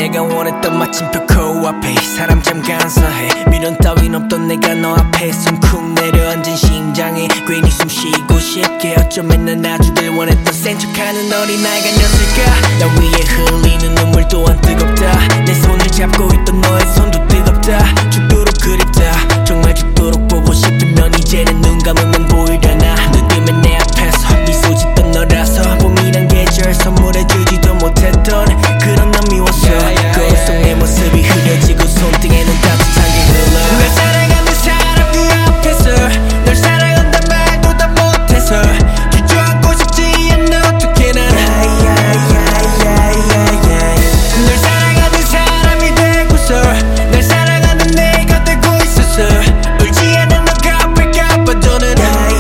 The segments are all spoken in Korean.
내가 원했던 마침표 코앞에 사람 참 간사해 미련 따윈 없던 내가 너 앞에 숨쿵 내려앉은 심장에 괜히 숨쉬고 싶게 어쩌면 난 놔주길 원했던 센 척하는 어린아이가 아니었을까 나 위에 흘리는 눈물 또한 뜨겁다 내 손을 잡고 있던 너의 손도 뜨겁다 죽도록 그립다 정말 죽도록 보고 싶으면 이제는 눈 감으면 보이려나 눈 뜨면 내 앞에서 미소 짓던 너라서 봄이란 계절 선물해주지도 못했던 그런 난 미웠어 거울 속 내 모습이 흐려지고 손등에는 따뜻한 게 흘러 널 사랑하는 사람 그 앞에서 널 사랑한단 말도 다 못해서 주저앉고 싶지 않아 어떻게 난 널 사랑하는 사람이 되고서 널 사랑하는 내가 되고 있어서 울지 않은 너가 아플까봐 더는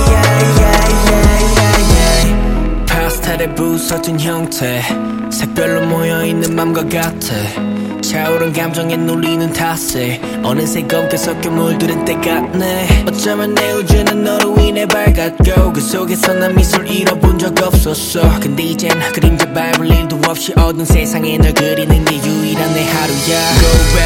파스텔에 부서진 형태 색별로 모여있는 맘과 같아 차오른 감정에 눌리는 탓에 어느새 검게 섞여 물들은 때 같네 어쩌면 내 우주는 너로 인해 밝았고 그 속에서 난 미소를 잃어본 적 없었어 근데 이젠 그림자 밟을 일도 없이 어두운 세상에 널 그리는 게 유일한 내 하루야 Go back